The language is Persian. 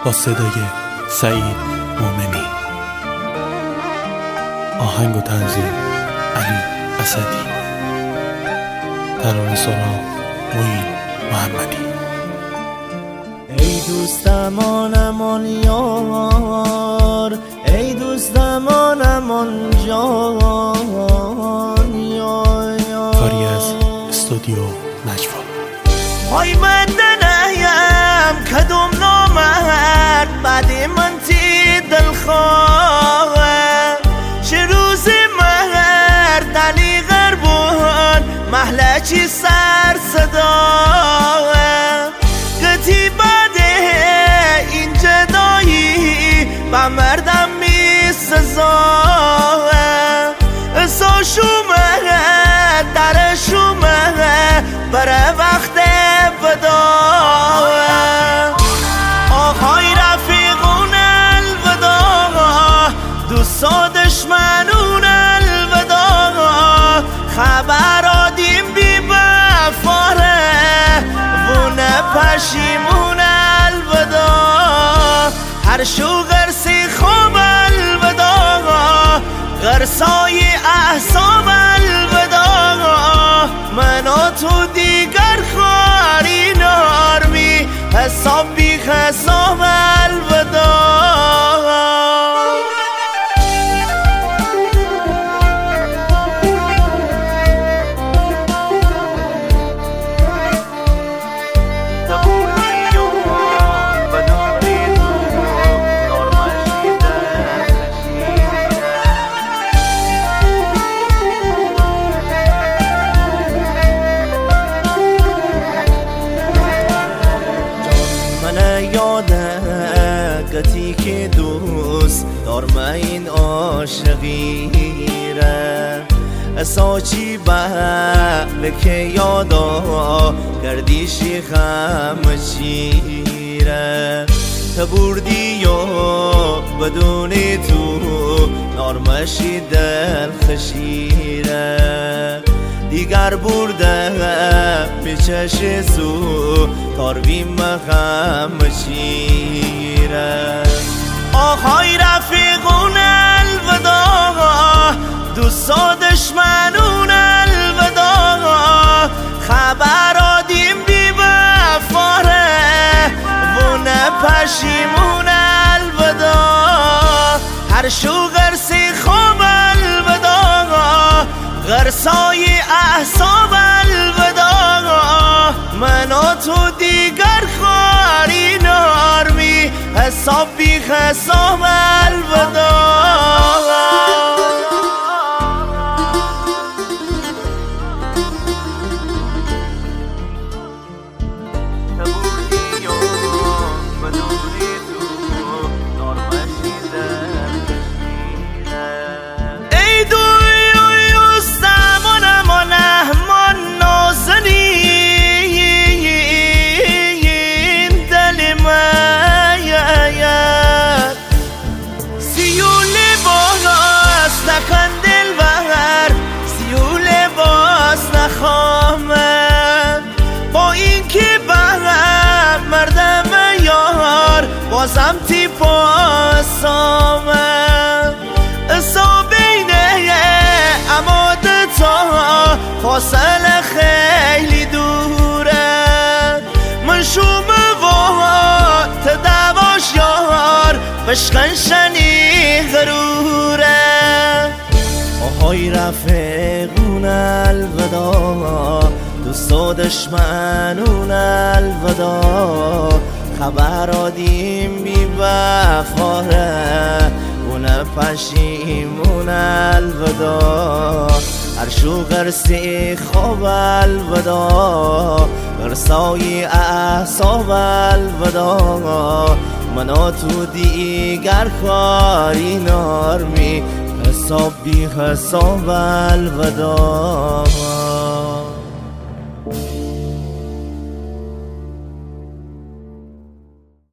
با صدای سعید مومنی، آهنگ و تنظیم علی اسدی، ترانه‌سرا معین محمدی. ای دوستمان آن یار، ای دوستمان آن جان، کاری از استودیو نجوا. های من دنیم کدوم نامرد بعد من تی دلخواه، چه روز مرد علی غربان محله چی سر صداه، گتی بعد این جدایی با مردم می سزاه، اسا شومه در شومه بره وقت بداه، آهای رفیقون الوداع، دوستا دشمنون الوداع، خبر آدیم بی بفاره وونه پشیمون الوداع، هر شو غرسی خوب الوداع، غرسای احساب الوداع، من و تو دیگر خواری نارمی حساب بی حساب الوداع. گتی که دوست دارم این عاشقیره، اساچی بلکه یادا گردیشی خم چیره، تبوردی و بدون تو نارمشی دل خشیره، دیگر برده بچش سو تاروی مخم چیره، آهای رفیقون الوداع، دوستا دشمنون الوداع، خبر آدیم بی بفاره وونه پشیمون الوداع، هر شو غرسی خوب الوداع، غرسای احساب الوداع، من و تو دیگر خواری نارمی حساب بی حساب الوداع. بازم تی پاسامه اسا بینه اماده تا فاصله خیلی دوره، من شومه و تدواش یار بشکن شنی غروره، آهای رفیقون الوداع، دوستا دشمنون الوداع، خبر آدیم بی وفاره اونه پشیمون الوداع، هر شو غرسی خوب الوداع، غرسای احساب الوداع، من و تو دیگر خواری نارمی حساب بی حساب الوداع.